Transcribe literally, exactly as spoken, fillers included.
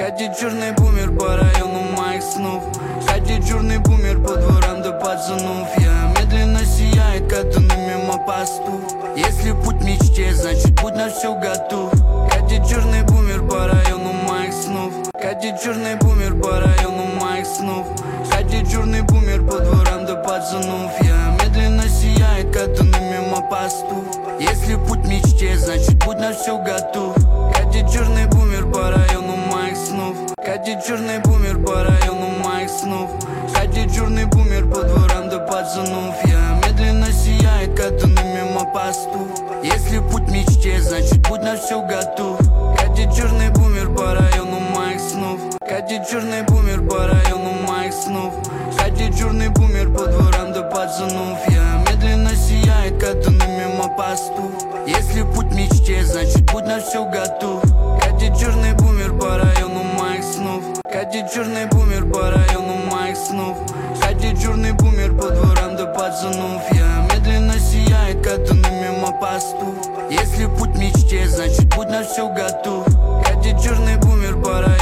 Катит черный бумер по району моих снов. Катит черный бумер по дворам до пацанов. Я медленно сияет, катаны мимо посту. Если путь к мечте, значит путь на все готов. Катит черный бумер по району моих снов. Катит черный бумер по району моих снов. Катит черный бумер по дворам до пацанов. Я медленно сияет, катаны мимо посту. Если путь к мечте, значит путь на все готов. Катит черный бумер по району моих снов. Катит черный бумер по району моих снов. Катит черный бумер по дворам до пацанов. Я медленно сияет, катаны мимо посту. Если путь к мечте, значит путь на все готов. Катит черный бумер по району моих снов. Катит черный бумер по району моих снов. Катит черный бумер по дворам до пацанов. Я медленно сияет, катаны мимо посту. Если путь к мечте, значит путь на все готов. Катит черный бумер по району моих снов. Катит черный бумер по району моих снов. Катит черный бумер по дворам до пацанов. Я медленно сияет, катаны мимо посту. Если путь к мечте, значит путь на все готов. Катит черный бумер по району